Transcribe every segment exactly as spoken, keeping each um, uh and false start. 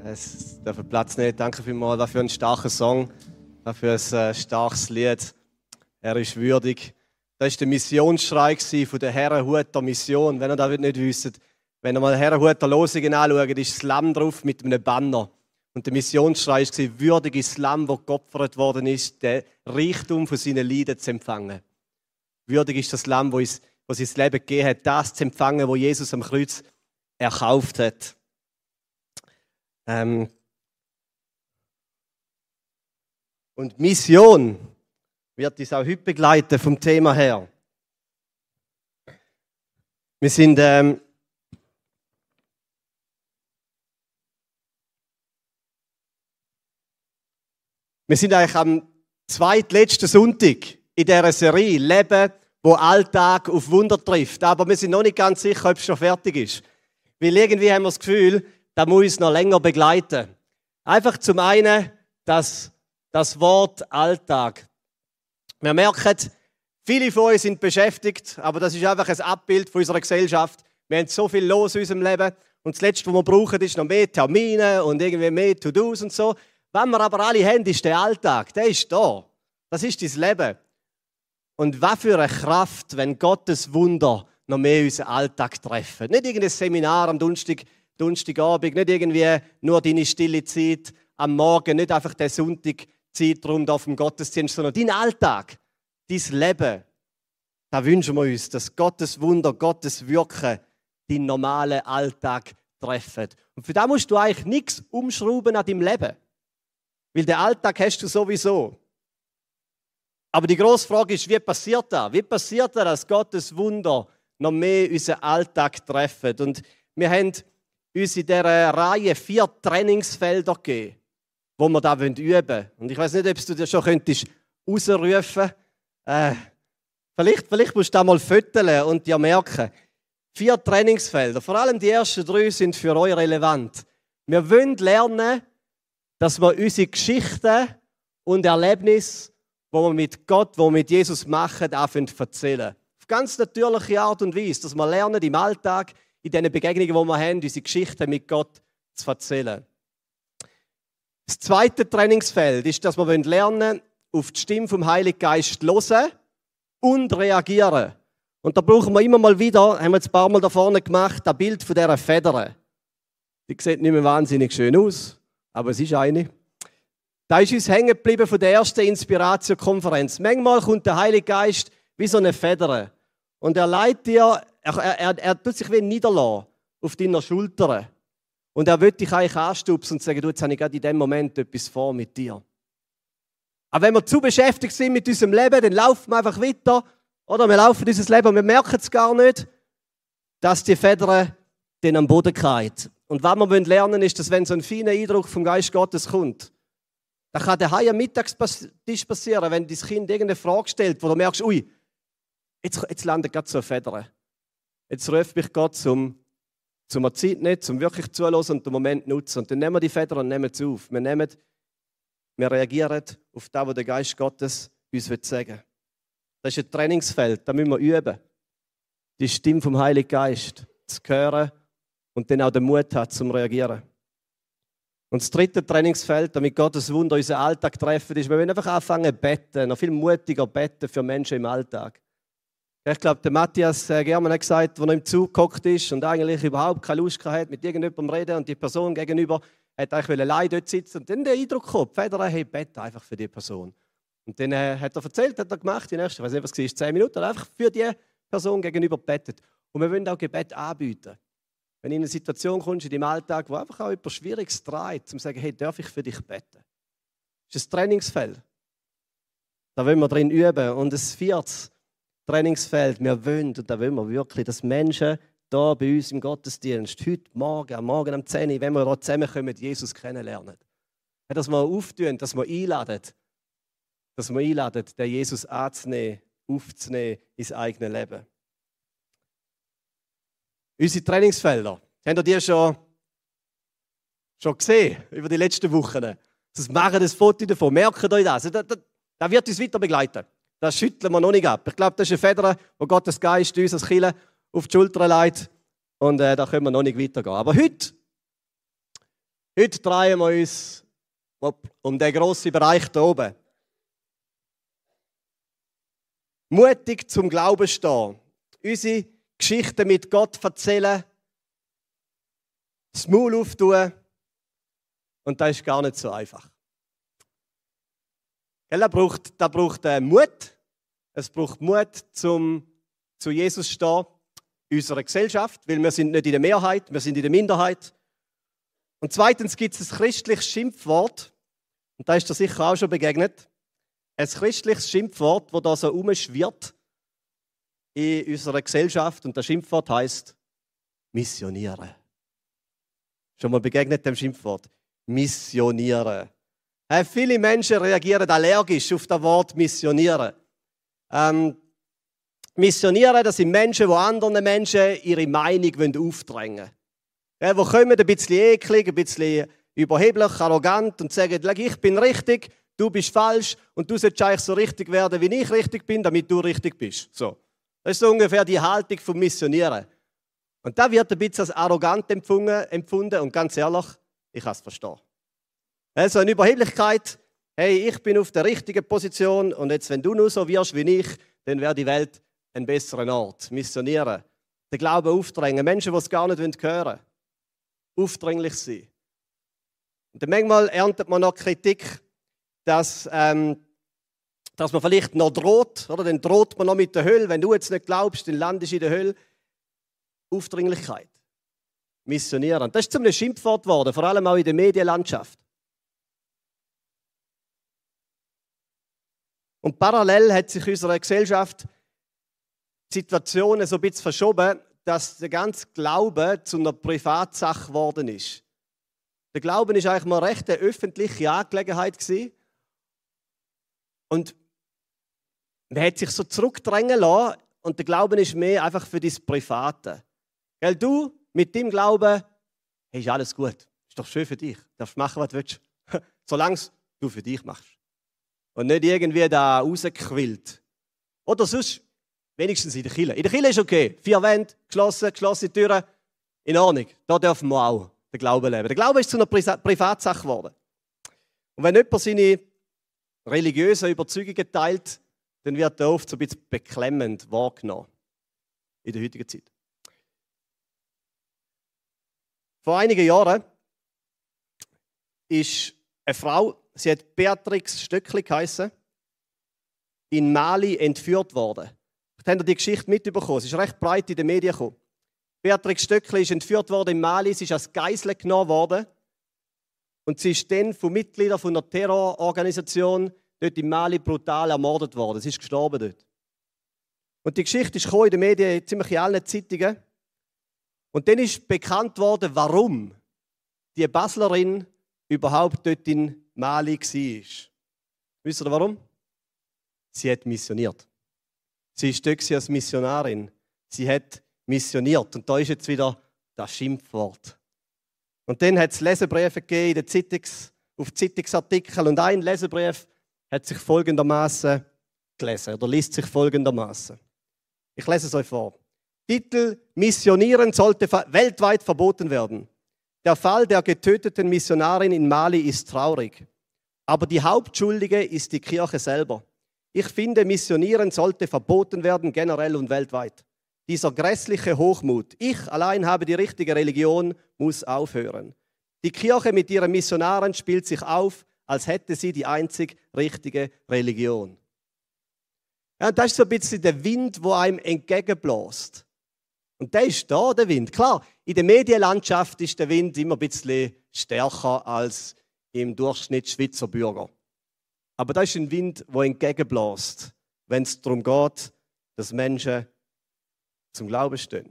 Es darf Platz nehmen. Danke vielmals. Was für ein starker Song. Was für ein äh, starkes Lied. Er ist würdig. Das war der Missionsschrei von der Herrenhuter Mission. Wenn ihr das nicht wisst, wenn ihr mal Herrenhuter Losungen anschaut, ist das Lamm drauf mit einem Banner. Und der Missionsschrei war, würdig ist das Lamm, das geopfert worden ist, den Reichtum von seinen Leiden zu empfangen. Würdig ist das Lamm, das sein Leben gegeben hat, das zu empfangen, was Jesus am Kreuz erkauft hat. Ähm Und Mission wird uns auch heute begleiten vom Thema her. Wir sind ähm wir sind eigentlich am zweitletzten Sonntag in dieser Serie Leben, wo Alltag auf Wunder trifft. Aber wir sind noch nicht ganz sicher, ob es schon fertig ist. Weil irgendwie haben wir das Gefühl, das muss uns noch länger begleiten. Einfach zum einen, dass das Wort Alltag. Wir merken, viele von uns sind beschäftigt, aber das ist einfach ein Abbild von unserer Gesellschaft. Wir haben so viel los in unserem Leben und das Letzte, was wir brauchen, ist noch mehr Termine und irgendwie mehr To-Dos und so. Was wir aber alle haben, ist der Alltag. Der ist da. Das ist dein Leben. Und was für eine Kraft, wenn Gottes Wunder noch mehr unseren Alltag treffen. Nicht irgendein Seminar am Donnerstag, Donnerstagabend, nicht irgendwie nur deine stille Zeit am Morgen, nicht einfach der Sonntag Zeitraum auf dem Gottesdienst, sondern dein Alltag, dein Leben. Da wünschen wir uns, dass Gottes Wunder, Gottes Wirken deinen normalen Alltag treffen. Und für das musst du eigentlich nichts umschrauben an deinem Leben. Weil den Alltag hast du sowieso. Aber die grosse Frage ist, wie passiert das? Wie passiert das, dass Gottes Wunder noch mehr unseren Alltag treffen? Und wir haben uns in dieser Reihe vier Trainingsfelder gegeben, wo wir das üben wollen. Und ich weiß nicht, ob du dir schon könntest rausrufen äh, vielleicht, vielleicht musst du das mal föteln und dir merken. Vier Trainingsfelder, vor allem die ersten drei sind für euch relevant. Wir wollen lernen, dass wir unsere Geschichten und Erlebnisse, die wir mit Gott, die wir mit Jesus machen, anfangen zu erzählen. Auf ganz natürliche Art und Weise, dass wir lernen, im Alltag, in diesen Begegnungen, die wir haben, unsere Geschichten mit Gott zu erzählen. Das zweite Trainingsfeld ist, dass wir lernen, auf die Stimme vom Heiligen Geist zu hören und reagieren. Und da brauchen wir immer mal wieder, haben wir jetzt ein paar Mal da vorne gemacht, das Bild von dieser Feder. Die sieht nicht mehr wahnsinnig schön aus, aber es ist eine. Da ist uns hängen geblieben von der ersten Inspiration-Konferenz. Manchmal kommt der Heilige Geist wie so eine Feder. Und er leitet dir, er, er, er, er tut sich wie niederlassen auf deiner Schulter. Und er will dich eigentlich anstupsen und sagen, du, jetzt habe ich gerade in dem Moment etwas vor mit dir. Aber wenn wir zu beschäftigt sind mit unserem Leben, dann laufen wir einfach weiter. Oder wir laufen dieses Leben und wir merken es gar nicht, dass die Feder dann am Boden fallen. Und was wir lernen wollen, ist, dass wenn so ein feiner Eindruck vom Geist Gottes kommt, dann kann daheim am Mittagstisch passieren, wenn dein Kind irgendeine Frage stellt, wo du merkst, ui, jetzt, jetzt landet gerade so eine Feder. Jetzt ruft mich Gott zum Zum wir Zeit nicht, zum wirklich zuhören und den Moment nutzen. Und dann nehmen wir die Feder und nehmen sie auf. Wir, nehmen, wir reagieren auf das, was der Geist Gottes uns sagen will. Das ist ein Trainingsfeld, da müssen wir üben. Die Stimme vom Heiligen Geist zu hören und dann auch den Mut hat, zum Reagieren. Und das dritte Trainingsfeld, damit Gottes Wunder unseren Alltag treffen, ist, wir wollen einfach anfangen zu beten, noch viel mutiger beten für Menschen im Alltag. Ich glaube, der Matthias Germann hat gesagt, als er im Zug gehockt ist und eigentlich überhaupt keine Lust hatte, mit irgendjemandem zu reden und die Person gegenüber hat eigentlich allein dort sitzen und dann der Eindruck gekommen, Feder, hey, bete einfach für die Person. Und dann äh, hat er erzählt, hat er gemacht, die nächsten, ich weiß nicht, was es war, zehn Minuten, einfach für die Person gegenüber betet. Und wir wollen auch Gebet anbieten. Wenn du in eine Situation kommst in deinem Alltag, wo einfach auch etwas Schwieriges dreht, um zu sagen, hey, darf ich für dich beten? Das ist ein Trainingsfeld. Da wollen wir drin üben. Und das viertes Trainingsfeld, wir wollen, und da wollen wir wirklich, dass Menschen hier bei uns im Gottesdienst, heute Morgen, am Morgen um zehn Uhr, wenn wir hier zusammenkommen, Jesus kennenlernen. Dass wir auftun, dass wir einladen, dass wir einladen, den Jesus anzunehmen, aufzunehmen ins eigene Leben. Unsere Trainingsfelder, habt ihr die schon, schon gesehen über die letzten Wochen? Das machen das Foto davon, merkt euch das. Das, das, das wird uns weiter begleiten. Das schütteln wir noch nicht ab. Ich glaube, das ist eine Feder, wo Gottes Geist uns als Kirche auf die Schulter legt. Und äh, da können wir noch nicht weitergehen. Aber heute Heute drehen wir uns um den grossen Bereich hier oben. Mutig zum Glauben stehen. Unsere Geschichten mit Gott erzählen. Das Maul auftun. Und das ist gar nicht so einfach. Das braucht, das braucht äh, Mut. Es braucht Mut, zum zu Jesus zu stehen. In unserer Gesellschaft. Weil wir sind nicht in der Mehrheit, wir sind in der Minderheit. Und zweitens gibt es ein christliches Schimpfwort. Und da ist dir sicher auch schon begegnet. Ein christliches Schimpfwort, das da so rumschwirrt in unserer Gesellschaft. Und das Schimpfwort heisst missionieren. Schon mal begegnet dem Schimpfwort? Missionieren. Äh, viele Menschen reagieren allergisch auf das Wort missionieren. Ähm, missionieren, das sind Menschen, die anderen Menschen ihre Meinung aufdrängen wollen. Ja, die kommen ein bisschen eklig, ein bisschen überheblich, arrogant und sagen, ich bin richtig, du bist falsch und du solltest eigentlich so richtig werden, wie ich richtig bin, damit du richtig bist. So. Das ist so ungefähr die Haltung vom Missionieren. Und da wird ein bisschen als arrogant empfunden und ganz ehrlich, ich kann es verstehen. Also eine Überheblichkeit, hey, ich bin auf der richtigen Position und jetzt, wenn du nur so wirst wie ich, dann wäre die Welt ein besserer Ort. Missionieren, den Glauben aufdrängen, Menschen, die es gar nicht hören wollen. Aufdringlich sein. Und dann manchmal erntet man noch Kritik, dass, ähm, dass man vielleicht noch droht, oder? Dann droht man noch mit der Hölle. Wenn du jetzt nicht glaubst, dann landest du in der Hölle. Aufdringlichkeit. Missionieren. Das ist zu einem Schimpfwort geworden, vor allem auch in der Medienlandschaft. Und parallel hat sich in unserer Gesellschaft die Situation so ein bisschen verschoben, dass der ganze Glaube zu einer Privatsache geworden ist. Der Glauben war eigentlich mal recht eine öffentliche Angelegenheit gewesen. Und man hat sich so zurückdrängen lassen und der Glauben ist mehr einfach für das Private. Weil du mit dem Glauben, hey, ist alles gut, ist doch schön für dich, du darfst machen, was du willst, solange es du für dich machst. Und nicht irgendwie da rausgequillt. Oder sonst, wenigstens in der Kirche. In der Kirche ist okay. Vier Wände, geschlossen, geschlossene Türen, in Ordnung. Da dürfen wir auch den Glauben leben. Der Glaube ist zu einer Pri- Privatsache geworden. Und wenn jemand seine religiösen Überzeugungen teilt, dann wird er oft so ein bisschen beklemmend wahrgenommen. In der heutigen Zeit. Vor einigen Jahren ist eine Frau, sie hat Beatrix Stöckli geheissen, in Mali entführt worden. Vielleicht habt ihr die Geschichte mitbekommen. Sie ist recht breit in den Medien gekommen. Beatrix Stöckli ist entführt worden in Mali. Sie ist als Geisel genommen worden. Und sie ist dann von Mitgliedern von einer Terrororganisation dort in Mali brutal ermordet worden. Sie ist gestorben dort. Und die Geschichte ist in den Medien, ziemlich in allen Zeitungen. Und dann ist bekannt worden, warum die Baslerin überhaupt dort in Mali war. Wisst ihr warum? Sie hat missioniert. Sie war dort als Missionarin. Sie hat missioniert. Und da ist jetzt wieder das Schimpfwort. Und dann hat es Leserbriefe gegeben in den Zeitungs-, auf Zeitungsartikeln. Und ein Leserbrief hat sich folgendermaßen gelesen oder liest sich folgendermaßen. Ich lese es euch vor. Titel: Missionieren sollte weltweit verboten werden. Der Fall der getöteten Missionarin in Mali ist traurig. Aber die Hauptschuldige ist die Kirche selber. Ich finde, Missionieren sollte verboten werden, generell und weltweit. Dieser grässliche Hochmut, ich allein habe die richtige Religion, muss aufhören. Die Kirche mit ihren Missionaren spielt sich auf, als hätte sie die einzig richtige Religion. Ja, das ist so ein bisschen der Wind, der einem entgegenbläst. Und der ist da, der Wind. Klar, in der Medienlandschaft ist der Wind immer ein bisschen stärker als im Durchschnitt Schweizer Bürger. Aber das ist ein Wind, der entgegenbläst, wenn es darum geht, dass Menschen zum Glauben stehen.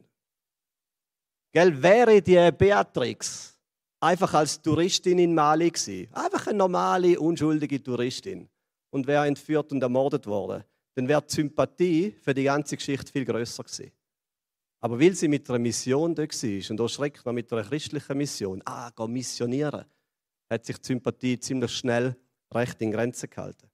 Gell, wäre die Beatrix einfach als Touristin in Mali gewesen, einfach eine normale, unschuldige Touristin, und wäre entführt und ermordet worden, dann wäre die Sympathie für die ganze Geschichte viel grösser gewesen. Aber weil sie mit einer Mission da war und auch schreckt noch mit einer christlichen Mission, ah, geh missionieren, hat sich die Sympathie ziemlich schnell recht in Grenzen gehalten.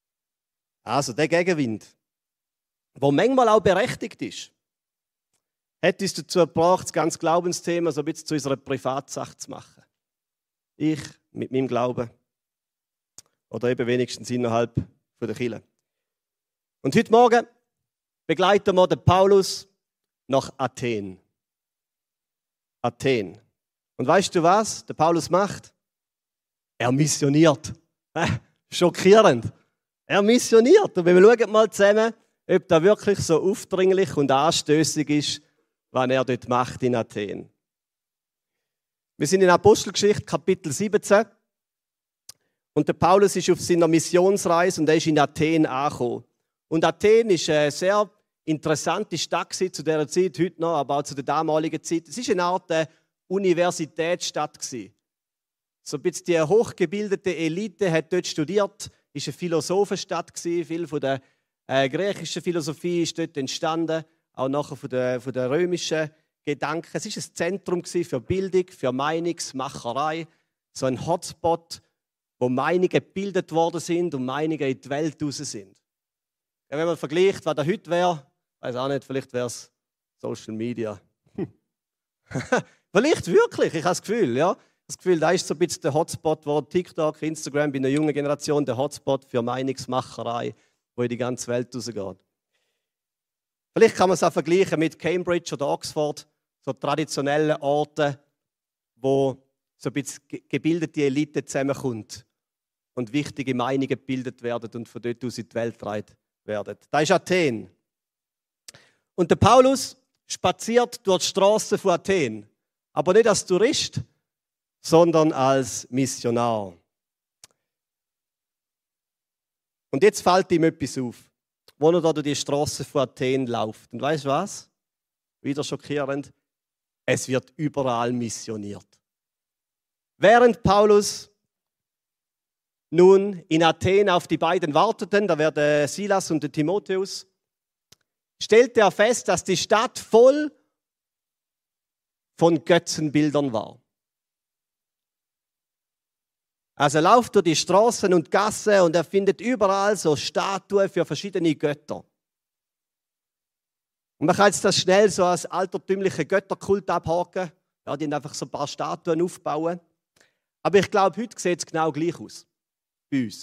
Also der Gegenwind, der manchmal auch berechtigt ist. hat uns dazu gebracht, das ganze Glaubensthema so ein bisschen zu unserer Privatsache zu machen. Ich mit meinem Glauben. Oder eben wenigstens innerhalb der Kirche. Und heute Morgen begleiten wir den Paulus nach Athen. Athen. Und weißt du was der Paulus macht? Er missioniert. Äh, schockierend. Er missioniert. Und wir schauen mal zusammen, ob das wirklich so aufdringlich und anstößig ist, was er dort macht in Athen. Wir sind in Apostelgeschichte, Kapitel siebzehn. Und der Paulus ist auf seiner Missionsreise und er ist in Athen angekommen. Und Athen ist eine sehr interessante Stadt zu dieser Zeit, heute noch, aber auch zu der damaligen Zeit. Es war eine Art äh, Universitätsstadt. So ein bisschen die hochgebildete Elite hat dort studiert. Es war eine Philosophenstadt. Viel von der äh, griechischen Philosophie ist dort entstanden, auch nachher von der, von der römischen Gedanken. Es war ein Zentrum für Bildung, für Meinungsmacherei, so ein Hotspot, wo Meinungen gebildet worden sind und Meinungen in die Welt raus sind. Ja, wenn man vergleicht, was da heute wäre, weiß auch nicht, vielleicht wäre es Social Media. Vielleicht wirklich, ich habe das Gefühl, ja. Das Gefühl, da ist so ein bisschen der Hotspot, wo TikTok, Instagram bei einer jungen Generation der Hotspot für Meinungsmacherei, wo in die ganze Welt rausgeht. Vielleicht kann man es auch vergleichen mit Cambridge oder Oxford, so traditionellen Orten, wo so ein bisschen gebildete Elite zusammenkommt und wichtige Meinungen gebildet werden und von dort aus in die Welt getragen werden. Das ist Athen. Und der Paulus spaziert durch die Straßen von Athen, aber nicht als Tourist, sondern als Missionar. Und jetzt fällt ihm etwas auf, wo er da durch die Straßen von Athen läuft. Und weißt du was? Wieder schockierend. Es wird überall missioniert. Während Paulus nun in Athen auf die beiden warteten, da werden Silas und Timotheus, stellte er fest, dass die Stadt voll von Götzenbildern war. Also er läuft durch die Straßen und Gassen und er findet überall so Statuen für verschiedene Götter. Und man kann jetzt das schnell so als altertümlichen Götterkult abhaken. Ja, die haben einfach so ein paar Statuen aufbauen. Aber ich glaube, heute sieht es genau gleich aus. Bei uns.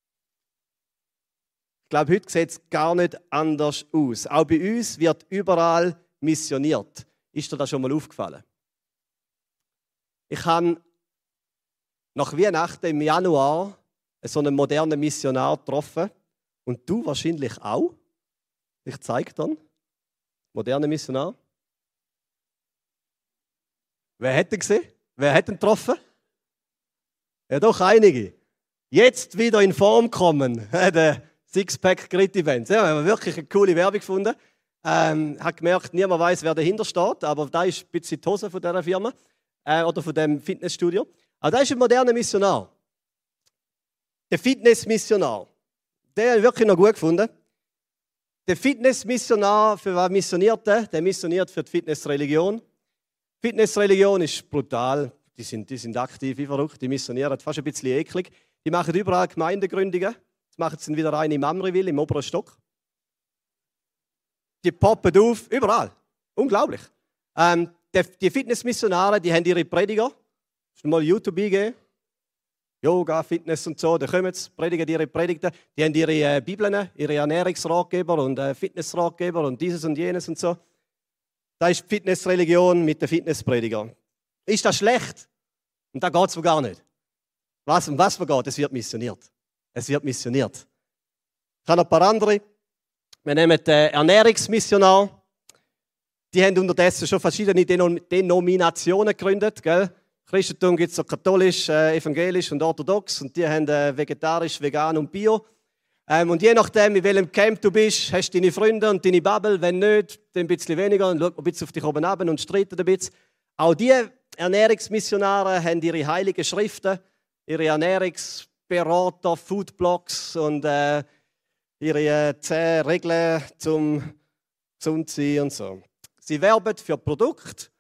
Ich glaube, heute sieht es gar nicht anders aus. Auch bei uns wird überall missioniert. Ist dir das schon mal aufgefallen? Ich habe nach Weihnachten im Januar so einen modernen Missionar getroffen. Und du wahrscheinlich auch. Ich zeige dann. Moderner Missionar. Wer hat ihn gesehen? Wer hat ihn getroffen? Ja, doch einige. Jetzt wieder in Form kommen. Der Sixpack Grit Events. Ja, wir haben wirklich eine coole Werbung gefunden. Ähm, hat gemerkt, niemand weiß, wer dahinter steht, aber da ist ein bisschen die Hose von dieser Firma äh, oder von dem Fitnessstudio. Aber da ist ein moderner Missionar. Der Fitnessmissionar. Den habe ich wirklich noch gut gefunden. Der Fitnessmissionar, für was missioniert der? Der missioniert für die Fitnessreligion. Fitnessreligion ist brutal. Die sind, die sind aktiv wie verrückt. Die missionieren fast ein bisschen eklig. Die machen überall Gemeindegründungen. Jetzt machen sie wieder eine im Amriville, im oberen Stock. Die poppen auf, überall. Unglaublich. Ähm, die, die Fitnessmissionare, die haben ihre Prediger. Hast du mal YouTube eingeben? Yoga, Fitness und so, da kommen sie, predigen ihre Predigten. Die haben ihre äh, Bibeln, ihre Ernährungsratgeber und äh, Fitnessratgeber und dieses und jenes und so. Das ist die Fitnessreligion mit den Fitnesspredigern. Ist das schlecht? Und da geht es gar nicht. Was, um was geht? Es wird missioniert. Es wird missioniert. Ich habe noch ein paar andere. Wir nehmen den Ernährungsmissionar. Die haben unterdessen schon verschiedene Denominationen gegründet. Gell? Christentum gibt es so katholisch, äh, evangelisch und orthodox. Und die haben äh, vegetarisch, vegan und bio. Ähm, und je nachdem, in welchem Camp du bist, hast du deine Freunde und deine Bubble. Wenn nicht, dann ein bisschen weniger. Und schau ein bisschen auf dich oben runter und streiten ein bisschen. Auch die Ernährungsmissionare haben ihre heiligen Schriften, ihre Ernährungsberater, Foodblogs und äh, ihre äh, zehn Regeln zum gesund sein und so. Sie werben für Produkte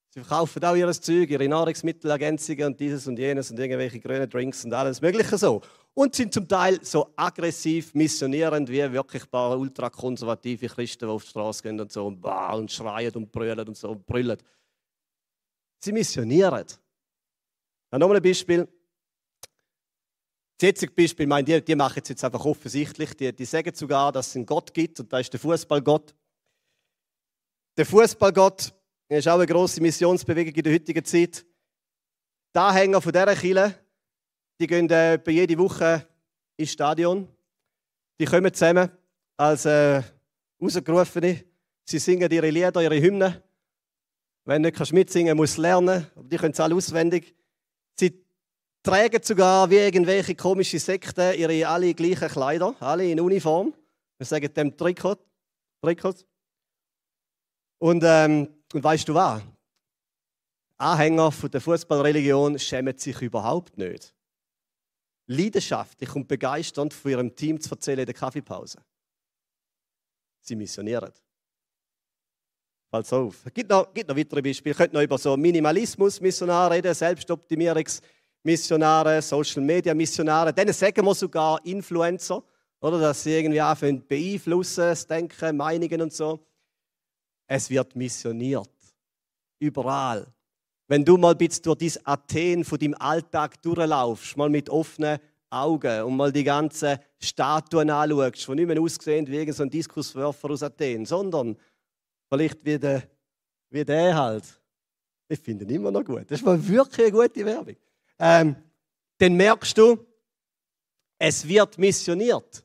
Sie verkaufen auch ihr Zeug, ihre Nahrungsmittelergänzungen und dieses und jenes und irgendwelche grünen Drinks und alles Mögliche so. Und sind zum Teil so aggressiv missionierend wie wirklich ein paar ultrakonservative Christen, die auf die Straße gehen und so und, bah, und schreien und brüllen und so und brüllen. Sie missionieren. Ja, nochmal ein Beispiel. Das jetzige Beispiel, ich meine, die, die machen es jetzt einfach offensichtlich. Die, die sagen sogar, dass es einen Gott gibt und das ist der Fußballgott. Der Fußballgott ist auch eine grosse Missionsbewegung in der heutigen Zeit. Die Anhänger von dieser Kirche, die gehen äh, jede Woche ins Stadion. Die kommen zusammen als äh, Rausgerufene. Sie singen ihre Lieder, ihre Hymnen. Wenn du nicht mitsingen kannst, musst du lernen. Aber die können es alle auswendig. Sie tragen sogar wie irgendwelche komischen Sekten ihre alle gleichen Kleider, alle in Uniform. Wir sagen dem Trikot. Trikot. Und, ähm, und weißt du was? Anhänger von der Fußballreligion schämen sich überhaupt nicht. Leidenschaftlich und begeisternd von ihrem Team zu erzählen in der Kaffeepause. Sie missionieren. Fällt auf. Es gibt noch, gibt noch weitere Beispiele. Ich könnte noch über so Minimalismus-Missionare reden, Selbstoptimierungs-Missionare, Social-Media-Missionare. Denen sagen wir sogar Influencer, oder, dass sie irgendwie anfangen beeinflussen, das Denken, Meinungen und so. Es wird missioniert. Überall. Wenn du mal ein bisschen durch dein Athen von deinem Alltag durchlaufst, mal mit offenen Augen und mal die ganzen Statuen anschaust, die nicht mehr aussehen wie irgendein so ein Diskuswerfer aus Athen, sondern vielleicht wie der, wie der halt. Ich finde ihn immer noch gut. Das ist mal wirklich eine gute Werbung. Ähm, dann merkst du, es wird missioniert.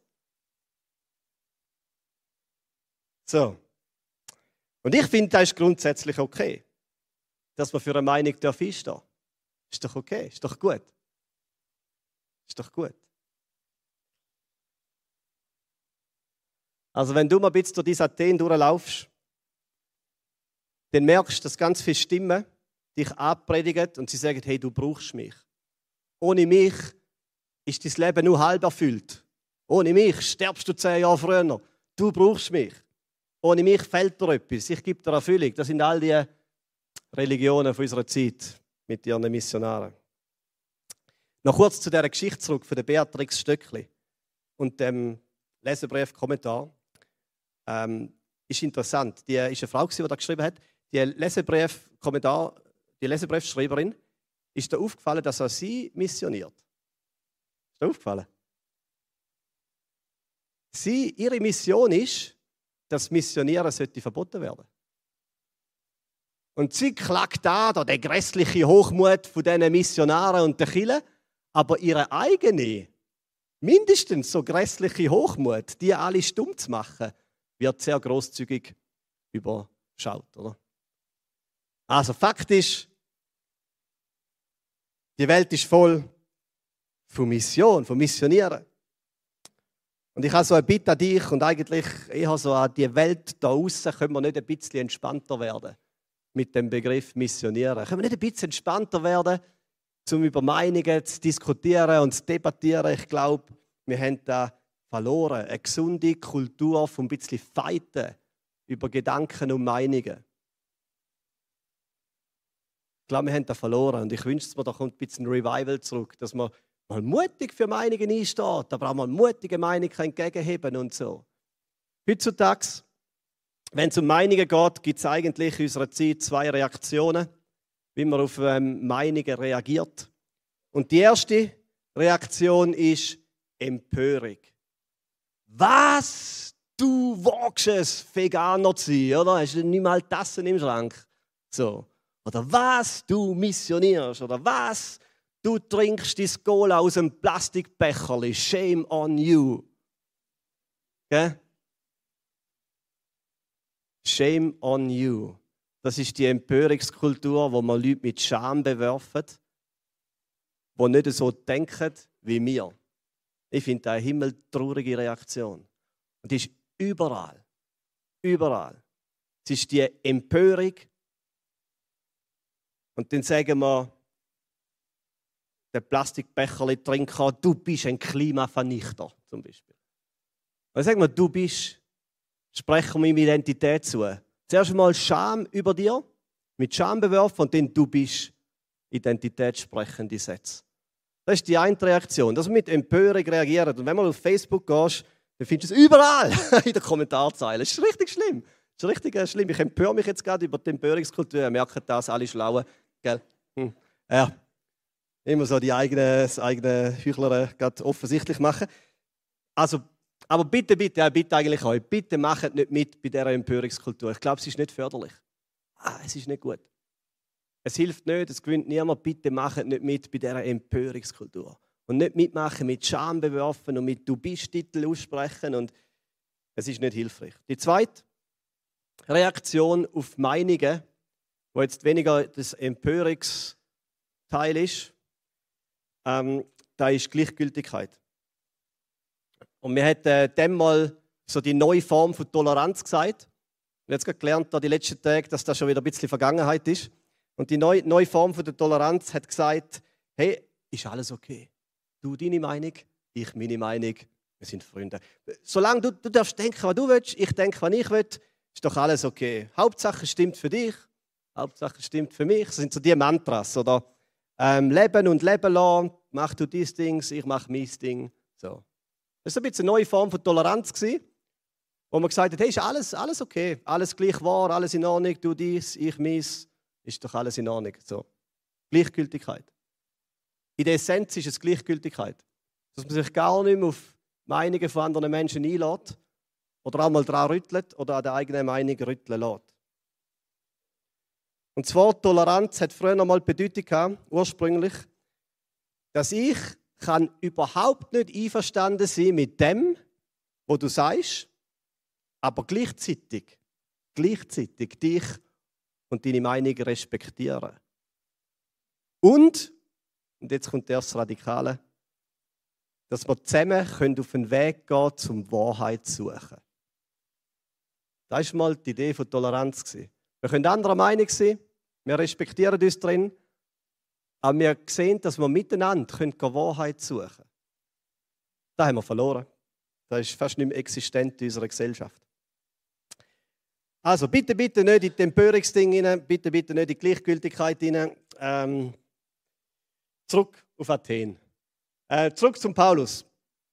So. Und ich finde, das ist grundsätzlich okay, dass man für eine Meinung einstehen darf. Ist doch okay, ist doch gut. Ist doch gut. Also wenn du mal ein bisschen durch dieses Athen durchlaufst, dann merkst du, dass ganz viele Stimmen dich abpredigen und sie sagen, hey, du brauchst mich. Ohne mich ist dein Leben nur halb erfüllt. Ohne mich stirbst du zehn Jahre früher. Du brauchst mich. Ohne mich fehlt dir etwas. Ich gebe dir Erfüllung. Das sind all die Religionen von unserer Zeit mit ihren Missionaren. Noch kurz zu dieser Geschichte zurück von der Beatrix Stöckli und dem Leserbrief-Kommentar. Ähm, ist interessant. Die ist eine Frau, die das geschrieben hat. Die Leserbrief-Kommentar, die Leserbriefschreiberin, ist dir aufgefallen, dass auch sie missioniert. Ist dir aufgefallen? Sie, ihre Mission ist, dass Missionieren sollte verboten werden. Und sie klagt an, der grässliche Hochmut von diesen Missionaren und der Kirche, aber ihre eigene, mindestens so grässliche Hochmut, die alle stumm zu machen, wird sehr grosszügig überschaut, oder? Also Fakt ist, die Welt ist voll von Mission, von Missionieren. Und ich habe so eine Bitte an dich und eigentlich eher so an die Welt da draussen, können wir nicht ein bisschen entspannter werden mit dem Begriff Missionieren. Können wir nicht ein bisschen entspannter werden, um über Meinungen zu diskutieren und zu debattieren? Ich glaube, wir haben da verloren. Eine gesunde Kultur von ein bisschen Fighten über Gedanken und Meinungen. Ich glaube, wir haben da verloren und ich wünsche mir, da kommt ein bisschen Revival zurück, dass man mal mutig für Meinungen einsteht, aber auch mal mutige Meinungen entgegenheben und so. Heutzutage, wenn es um Meinungen geht, gibt es eigentlich in unserer Zeit zwei Reaktionen, wie man auf ähm, Meinungen reagiert. Und die erste Reaktion ist Empörung. Was? Du wagst es, Veganer zu sein, oder? Hast du nicht mal Tassen im Schrank? So. Oder was? Du missionierst? Oder was? Du trinkst dein Cola aus einem Plastikbecherli. Shame on you. Okay? Shame on you. Das ist die Empörungskultur, wo man Leute mit Scham bewerfen, die nicht so denken wie wir. Ich finde das eine himmeltraurige Reaktion. Und die ist überall. Überall. Es ist die Empörung. Und dann sagen wir, der Plastikbecherli-Trinker, du bist ein Klimavernichter, zum Beispiel. Dann sagen wir, du bist, sprechen wir ihm Identität zu. Zuerst einmal Scham über dir. mit Scham bewerfen und dann du bist identitätssprechende Sätze. Das ist die eine Reaktion, dass man mit Empörung reagiert. Und wenn man auf Facebook gehst, dann findest du es überall in den Kommentarszeilen. Das ist richtig schlimm. Das ist richtig schlimm. Ich empöre mich jetzt gerade über die Empörungskultur. Ihr merkt das, alle Schlauen. Gell? Hm. Ja. Immer so die eigene, das eigene Heuchler gerade offensichtlich machen. Also, aber bitte, bitte, ja, bitte eigentlich euch, bitte macht nicht mit bei dieser Empörungskultur. Ich glaube, es ist nicht förderlich. Ah, es ist nicht gut. Es hilft nicht, es gewinnt niemand. Bitte macht nicht mit bei dieser Empörungskultur. Und nicht mitmachen mit Scham bewerfen und mit Du bist-Titel aussprechen. Und es ist nicht hilfreich. Die zweite Reaktion auf Meinungen, wo jetzt weniger das Empörungsteil ist, ähm, da ist Gleichgültigkeit. Und wir haben äh, dem mal so die neue Form von Toleranz gesagt. Und jetzt gerade gelernt, da die letzten Tage, dass das schon wieder ein bisschen Vergangenheit ist. Und die neue, neue Form von der Toleranz hat gesagt, hey, ist alles okay. Du deine Meinung, ich meine Meinung, wir sind Freunde. Solange du, du darfst denken, was du willst, ich denke, was ich will, ist doch alles okay. Hauptsache stimmt für dich, Hauptsache stimmt für mich. Das sind so die Mantras, oder? Ähm, leben und leben lassen, mach du dies Ding, ich mach mein Ding. So. Das war ein bisschen eine neue Form von Toleranz, wo man gesagt hat, hey, ist alles, alles okay, alles gleich wahr, alles in Ordnung, du dies, ich meins, ist doch alles in Ordnung. So. Gleichgültigkeit. In der Essenz ist es Gleichgültigkeit. Dass man sich gar nicht mehr auf Meinungen von anderen Menschen einlässt oder auch mal dran rüttelt oder an der eigenen Meinung rütteln lässt. Und das Wort Toleranz hat früher noch mal die Bedeutung gehabt, ursprünglich, dass ich kann überhaupt nicht einverstanden sein mit dem, was du sagst, aber gleichzeitig, gleichzeitig dich und deine Meinung respektieren. Und, und jetzt kommt das Radikale, dass wir zusammen können auf den Weg gehen können, um Wahrheit zu suchen. Das war mal die Idee von Toleranz. Wir können anderer Meinung sein, wir respektieren uns drin, aber wir sehen, dass wir miteinander können Wahrheit suchen können. Das haben wir verloren. Das ist fast nicht mehr existent in unserer Gesellschaft. Also bitte, bitte nicht in die Empörungsdinge hinein, bitte, bitte nicht in die Gleichgültigkeit hinein. Ähm, zurück auf Athen. Äh, zurück zum Paulus.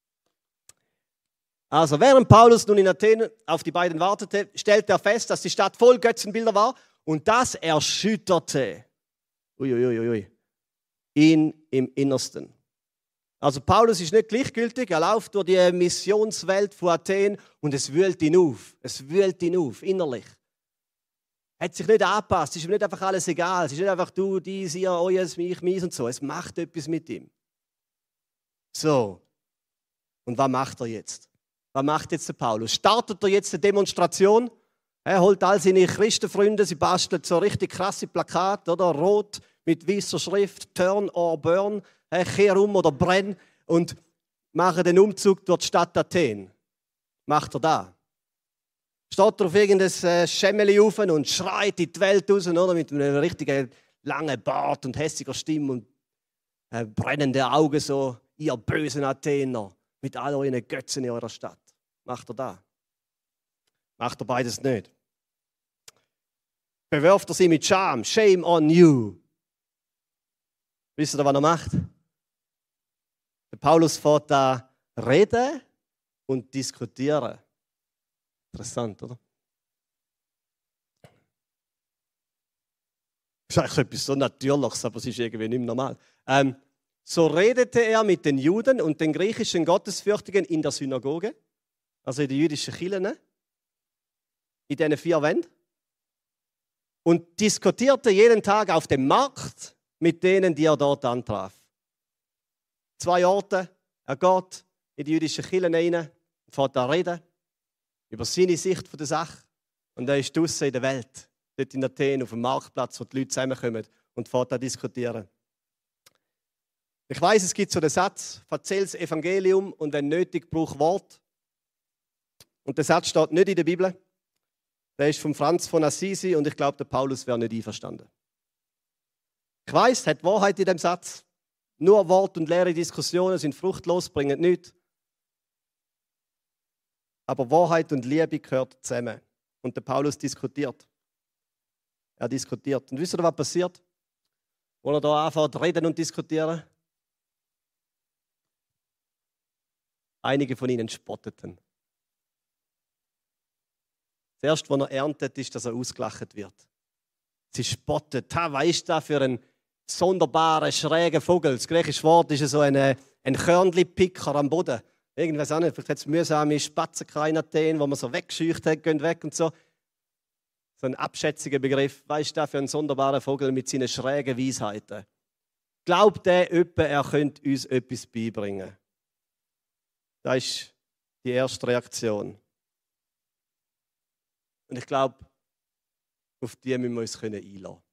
Also während Paulus nun in Athen auf die beiden wartete, stellte er fest, dass die Stadt voll Götzenbilder war und das erschütterte uiuiuiui, ui, ui, ihn im Innersten. Also Paulus ist nicht gleichgültig, er läuft durch die Missionswelt von Athen und es wühlt ihn auf. Es wühlt ihn auf, innerlich. Er hat sich nicht angepasst, es ist ihm nicht einfach alles egal. Es ist nicht einfach du, dies, ihr, euer, mich, meins und so. Es macht etwas mit ihm. So, und was macht er jetzt? Was macht jetzt der Paulus? Startet er jetzt eine Demonstration? Er holt all seine Christenfreunde, sie basteln so richtig krasse Plakate, oder? Rot mit weißer Schrift, Turn or Burn, kehr um oder brenn und machen den Umzug durch die Stadt Athen. Macht er da? Steht er auf irgendein Schemmeli auf und schreit in die Welt raus, oder? Mit einem richtigen langen Bart und hässiger Stimme und äh, brennende Augen, so, ihr bösen Athener, mit all euren Götzen in eurer Stadt. Macht er da? Macht er beides nicht? Bewerft er sie mit Scham? Shame on you. Wisst ihr, was er macht? Der Paulus fährt da reden und diskutieren. Interessant, oder? Das ist eigentlich etwas so Natürliches, aber es ist irgendwie nicht mehr normal. Ähm, so redete er mit den Juden und den griechischen Gottesfürchtigen in der Synagoge, also in den jüdischen Kirchen, in diesen vier Wänden, und diskutierte jeden Tag auf dem Markt mit denen, die er dort antraf. Zwei Orte, er geht in die jüdischen Kirchen rein und fährt da reden über seine Sicht von der Sache. Und er ist draussen in der Welt, dort in Athen, auf dem Marktplatz, wo die Leute zusammenkommen und fährt da diskutieren. Ich weiss, es gibt so den Satz, erzähl das Evangelium und wenn nötig, brauch Wort. Und der Satz steht nicht in der Bibel. Der ist von Franz von Assisi und ich glaube, der Paulus wäre nicht einverstanden. Ich weiss, es hat Wahrheit in dem Satz. Nur Wort und leere Diskussionen sind fruchtlos, bringen nichts. Aber Wahrheit und Liebe gehört zusammen. Und der Paulus diskutiert. Er diskutiert. Und wisst ihr, was passiert? Wo er da anfängt reden und diskutieren? Einige von ihnen spotteten. Das Erste, was er erntet, ist, dass er ausgelacht wird. Sie spottet. Ha, was ist das für ein sonderbarer, schräger Vogel? Das griechische Wort ist so ein, ein Körnli-Picker am Boden. Irgendwas auch nicht. Vielleicht hat es mühsame Spatzen in Athen, wo man so weggescheucht hat, gehen weg und so. So ein abschätziger Begriff. Was ist das für ein sonderbarer Vogel mit seinen schrägen Weisheiten? Glaubt der jemand, er könnte uns etwas beibringen? Das ist die erste Reaktion. Und ich glaube, auf die müssen wir uns einlassen können.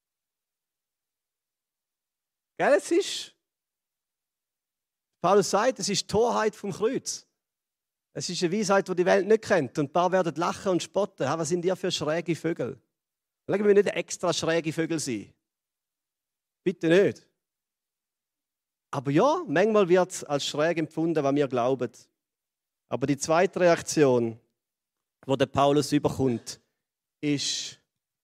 Gell, es ist, Paulus sagt, es ist die Torheit vom Kreuz. Es ist eine Weisheit, die die Welt nicht kennt. Und ein paar werden lachen und spotten. Was sind die für schräge Vögel? Lassen wir nicht extra schräge Vögel sein. Bitte nicht. Aber ja, manchmal wird es als schräg empfunden, was wir glauben. Aber die zweite Reaktion, die der Paulus überkommt, ist,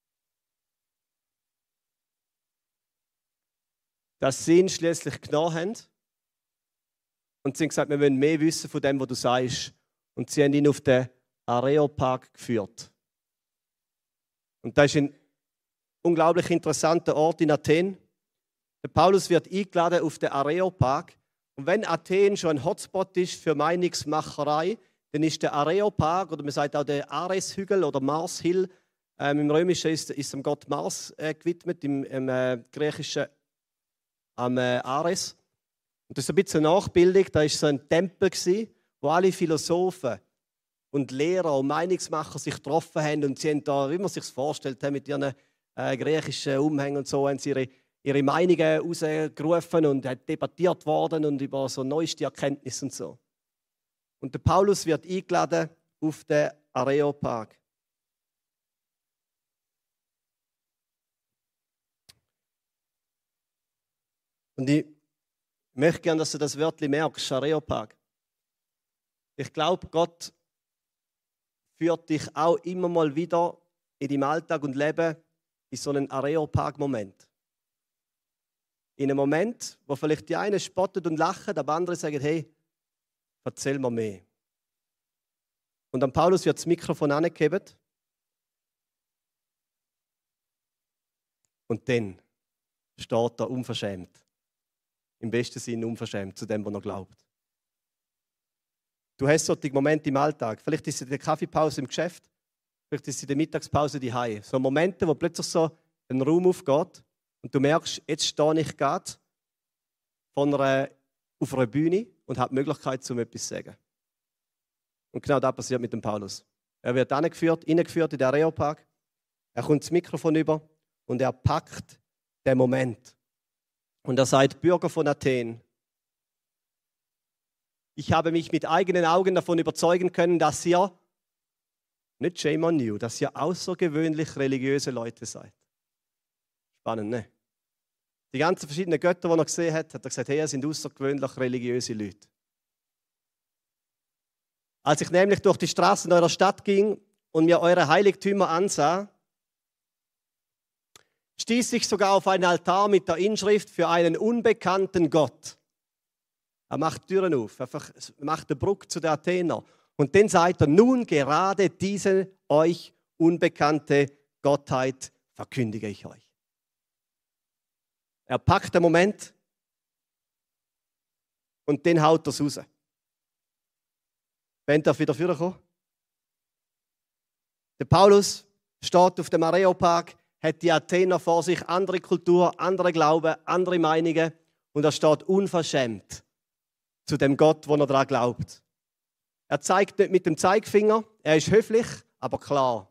dass sie ihn schließlich genommen haben und sie haben gesagt, wir wollen mehr wissen von dem, was du sagst. Und sie haben ihn auf den Areopag geführt. Und das ist ein unglaublich interessanter Ort in Athen. Der Paulus wird eingeladen auf den Areopag. Und wenn Athen schon ein Hotspot ist für Meinungsmacherei, dann ist der Areopag, oder man sagt auch der Areshügel oder Mars-Hill, ähm, im Römischen ist, ist dem Gott Mars äh, gewidmet, im, im äh, Griechischen am äh, Ares. Und das ist ein bisschen eine Nachbildung. Da war so ein Tempel, wo alle Philosophen und Lehrer und Meinungsmacher sich getroffen haben. Und sie haben da, wie man sich vorstellt, mit ihren äh, griechischen Umhängen und so, haben sie ihre, ihre Meinungen rausgerufen und hat debattiert worden und über so neueste Erkenntnisse und so. Und der Paulus wird eingeladen auf den Areopag. Und ich möchte gerne, dass du das Wörtchen merkst, Areopag. Ich glaube, Gott führt dich auch immer mal wieder in deinem Alltag und Leben in so einen Areopag-Moment. In einem Moment, wo vielleicht die einen spottet und lachen, aber andere sagen, hey, erzähl mir mehr. Und an Paulus wird das Mikrofon angegeben. Und dann steht er unverschämt. Im besten Sinne unverschämt zu dem, was er glaubt. Du hast solche Momente im Alltag. Vielleicht ist es in der Kaffeepause im Geschäft. Vielleicht ist es in der Mittagspause daheim. So Momente, wo plötzlich so ein Raum aufgeht und du merkst, jetzt stehe ich gerade von einer, auf einer Bühne und habe die Möglichkeit, um etwas zu sagen. Und genau das passiert mit dem Paulus. Er wird hineingeführt, hineingeführt in den Areopag. Er kommt das Mikrofon über und er packt den Moment. Und er sagt, Bürger von Athen, ich habe mich mit eigenen Augen davon überzeugen können, dass ihr, nicht shame on you, dass ihr außergewöhnlich religiöse Leute seid. Spannend, ne? Die ganzen verschiedenen Götter, die er gesehen hat, hat er gesagt, hey, ihr sind außergewöhnlich religiöse Leute. Als ich nämlich durch die Straßen eurer Stadt ging und mir eure Heiligtümer ansah, stieß ich sogar auf einen Altar mit der Inschrift für einen unbekannten Gott. Er macht Türen auf, er macht eine Brücke zu den Athener. Und dann sagt er, nun gerade diese euch unbekannte Gottheit verkündige ich euch. Er packt den Moment und dann haut er es raus. Wenn darf wieder vorkommen? Der Paulus steht auf dem Areopag, hat die Athener vor sich, andere Kultur, andere Glauben, andere Meinungen und er steht unverschämt zu dem Gott, wo er daran glaubt. Er zeigt nicht mit dem Zeigefinger, er ist höflich, aber klar.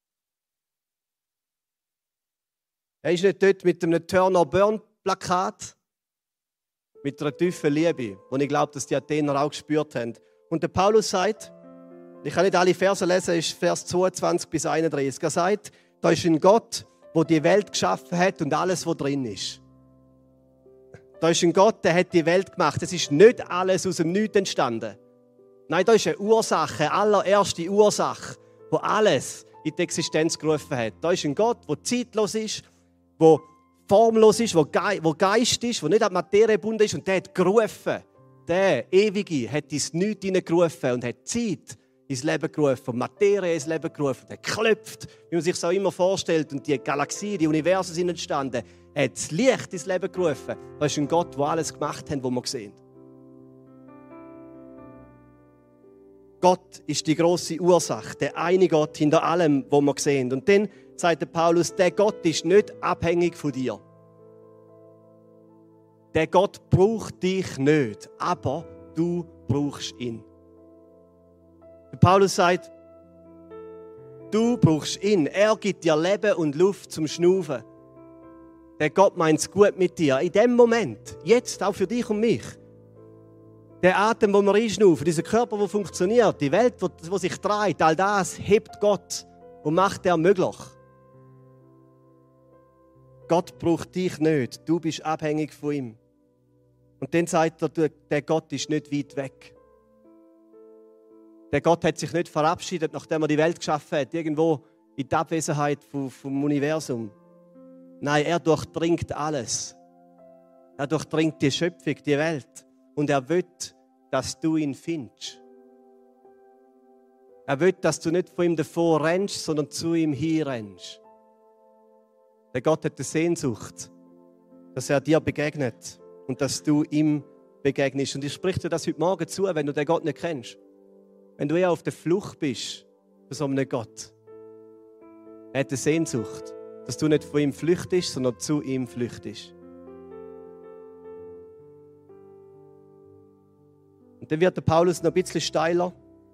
Er ist nicht dort mit einem Turner-Burn-Plakat, mit einer tiefen Liebe, und ich glaube, dass die Athener auch gespürt haben. Und der Paulus sagt, ich kann nicht alle Verse lesen, ist Vers zweiundzwanzig bis einunddreißig. Er sagt, da ist ein Gott, der die Welt geschaffen hat und alles, was drin ist. Da ist ein Gott, der hat die Welt gemacht. Es ist nicht alles aus dem Nichts entstanden. Nein, da ist eine Ursache, eine allererste Ursache, wo alles in die Existenz gerufen hat. Da ist ein Gott, der zeitlos ist, der formlos ist, der Geist ist, der nicht an die Materie gebunden ist. Und der hat gerufen. Der Ewige hat ins Nichts hineingerufen und hat Zeit ins Leben gerufen, Materie ins Leben gerufen. Er klopft, wie man sich das auch immer vorstellt. Und die Galaxien, die Universen sind entstanden. Er hat das Licht ins Leben gerufen. Das ist ein Gott, der alles gemacht hat, was wir sehen. Gott ist die grosse Ursache, der eine Gott hinter allem, was wir sehen. Und dann sagt der Paulus, der Gott ist nicht abhängig von dir. Der Gott braucht dich nicht, aber du brauchst ihn. Der Paulus sagt, du brauchst ihn. Er gibt dir Leben und Luft zum Schnaufen. Der Gott meint es gut mit dir. In dem Moment, jetzt auch für dich und mich. Der Atem, den wir einschnaufen, dieser Körper, der funktioniert, die Welt, die sich dreht, all das hebt Gott und macht er möglich. Gott braucht dich nicht, du bist abhängig von ihm. Und dann sagt er, der Gott ist nicht weit weg. Der Gott hat sich nicht verabschiedet, nachdem er die Welt geschaffen hat, irgendwo in die Abwesenheit vom Universum. Nein, er durchdringt alles. Er durchdringt die Schöpfung, die Welt. Und er will, dass du ihn findest. Er will, dass du nicht von ihm davor rennst, sondern zu ihm hinrennst. Der Gott hat eine Sehnsucht, dass er dir begegnet und dass du ihm begegnest. Und ich spreche dir das heute Morgen zu, wenn du den Gott nicht kennst. Wenn du eher auf der Flucht bist von so einem Gott. Er hat eine Sehnsucht, dass du nicht von ihm flüchtest, sondern zu ihm flüchtest. Und dann wird der Paulus noch ein bisschen steiler.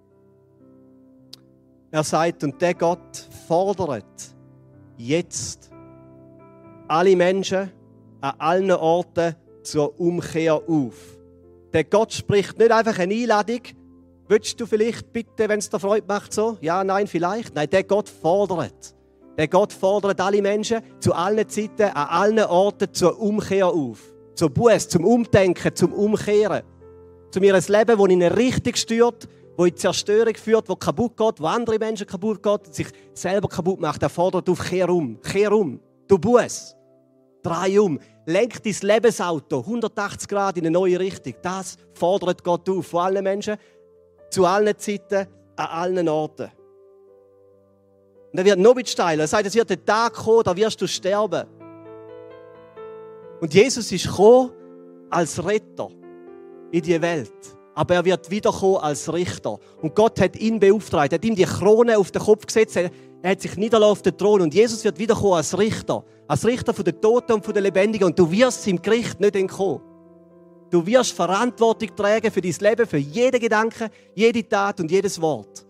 Er sagt, und der Gott fordert jetzt alle Menschen an allen Orten zur Umkehr auf. Der Gott spricht nicht einfach eine Einladung. Willst du vielleicht bitte, wenn es dir Freude macht, so? Ja, nein, vielleicht. Nein, der Gott fordert. Der Gott fordert alle Menschen zu allen Zeiten, an allen Orten zur Umkehr auf. Zur Buße, zum Umdenken, zum Umkehren. Zu mir ein Leben, das in eine Richtung steuert, das in Zerstörung führt, das kaputt geht, wo andere Menschen kaputt geht und sich selber kaputt macht. Er fordert auf, kehr um, kehr um, du Buße. Drei um. Lenk dein Lebensauto hundertachtzig Grad in eine neue Richtung. Das fordert Gott auf von allen Menschen, zu allen Zeiten, an allen Orten. Und er wird noch ein bisschen steiler. Er sagt, es wird der Tag kommen, da wirst du sterben. Und Jesus ist gekommen als Retter in die Welt. Aber er wird wiederkommen als Richter. Und Gott hat ihn beauftragt, hat ihm die Krone auf den Kopf gesetzt, er hat sich niedergelassen auf den Thron. Und Jesus wird wiederkommen als Richter. Als Richter von den Toten und von den Lebendigen. Und du wirst im Gericht nicht entkommen. Du wirst Verantwortung tragen für dein Leben, für jeden Gedanken, jede Tat und jedes Wort.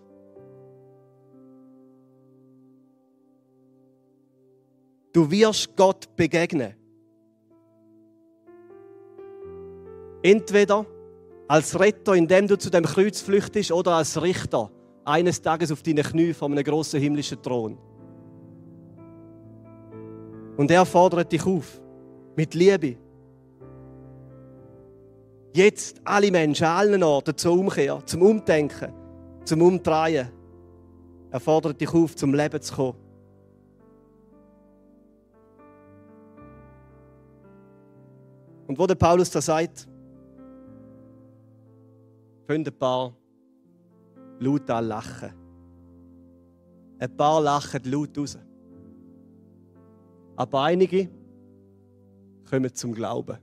Du wirst Gott begegnen. Entweder als Retter, indem du zu dem Kreuz flüchtest, oder als Richter, eines Tages auf deinen Knie vor einem grossen himmlischen Thron. Und er fordert dich auf, mit Liebe. Jetzt alle Menschen, an allen Orten zur Umkehr, zum Umdenken, zum Umdrehen. Er fordert dich auf, zum Leben zu kommen. Und wo der Paulus das sagt, können ein paar laut an lachen. Ein paar lachen laut raus. Aber einige kommen zum Glauben.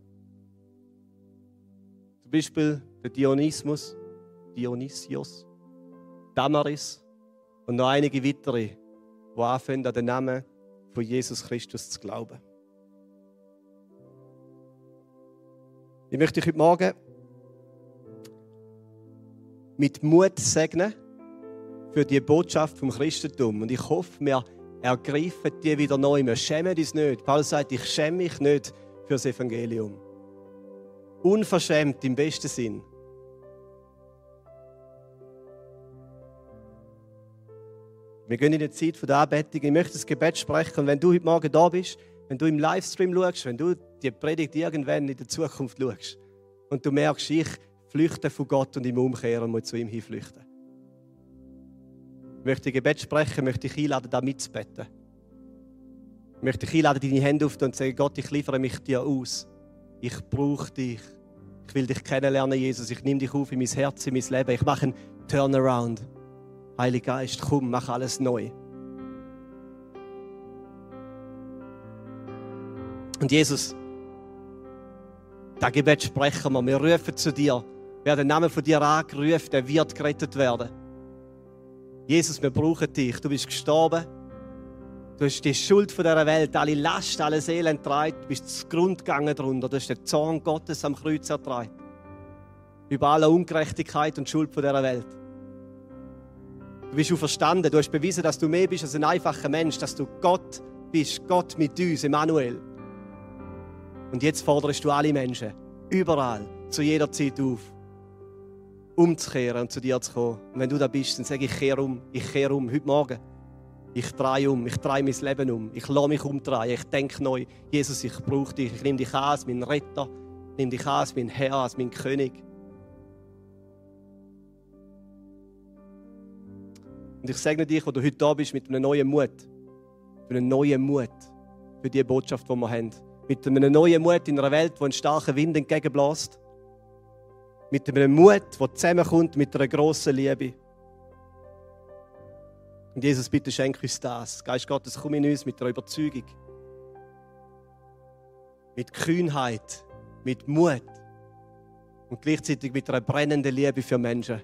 Zum Beispiel der Dionysmus, Dionysios, Damaris und noch einige weitere, die anfangen, an den Namen von Jesus Christus zu glauben. Ich möchte dich heute Morgen mit Mut segnen für die Botschaft vom Christentum. Und ich hoffe, wir ergreifen die wieder neu. Wir schämen uns nicht. Paulus sagt, ich schäme mich nicht für das Evangelium. Unverschämt im besten Sinn. Wir gehen in die Zeit der Anbetung. Ich möchte das Gebet sprechen. Und wenn du heute Morgen da bist, wenn du im Livestream schaust, wenn du die Predigt irgendwann in der Zukunft schaust und du merkst, ich flüchte von Gott und im Umkehren muss zu ihm hinflüchten. Ich möchte ein Gebet sprechen, möchte dich einladen, da mitzubeten. Ich möchte dich einladen, deine Hände aufzunehmen und zu sagen, Gott, ich liefere mich dir aus. Ich brauche dich. Ich will dich kennenlernen, Jesus. Ich nehme dich auf in mein Herz, in mein Leben. Ich mache einen Turnaround. Heiliger Geist, komm, mach alles neu. Und Jesus, das Gebet sprechen wir. Wir rufen zu dir. Wer den Namen von dir angerufen, der wird gerettet werden. Jesus, wir brauchen dich. Du bist gestorben. Du hast die Schuld von dieser Welt, alle Last, alle Elend getragen. Du bist zu Grund gegangen darunter. Du hast den Zorn Gottes am Kreuz ertragen. Über alle Ungerechtigkeit und Schuld von dieser Welt. Du bist auferstanden. Du hast bewiesen, dass du mehr bist als ein einfacher Mensch, dass du Gott bist, Gott mit uns, Emmanuel. Und jetzt forderst du alle Menschen, überall, zu jeder Zeit auf, umzukehren und zu dir zu kommen. Und wenn du da bist, dann sage ich, ich kehre um, ich kehre um, heute Morgen. Ich drehe um, ich drehe mein Leben um, ich lasse mich umdrehen, ich denke neu. Jesus, ich brauche dich, ich nehme dich an als mein Retter, ich nehme dich an als mein Herr, als mein König. Und ich segne dich, wo du heute da bist, mit einem neuen Mut. Mit einem neuen Mut für die Botschaft, die wir haben. Mit einem neuen Mut in einer Welt, die einen starken Wind entgegenbläst. Mit einem Mut, der zusammenkommt mit einer grossen Liebe. Und Jesus, bitte schenk uns das. Geist Gottes, komm in uns mit einer Überzeugung. Mit Kühnheit, mit Mut und gleichzeitig mit einer brennenden Liebe für Menschen.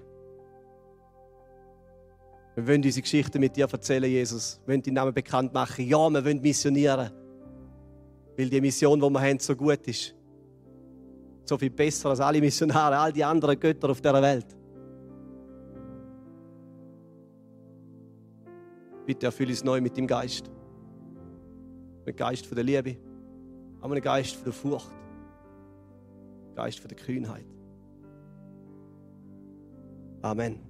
Wir wollen unsere Geschichte mit dir erzählen, Jesus. Wir wollen deinen Namen bekannt machen. Ja, wir wollen missionieren. Weil die Mission, die wir haben, so gut ist. So viel besser als alle Missionare, all die anderen Götter auf dieser Welt. Bitte erfülle uns neu mit dem Geist. Mit dem Geist von der Liebe. Aber mit dem Geist von der Furcht. Geist von der Kühnheit. Amen.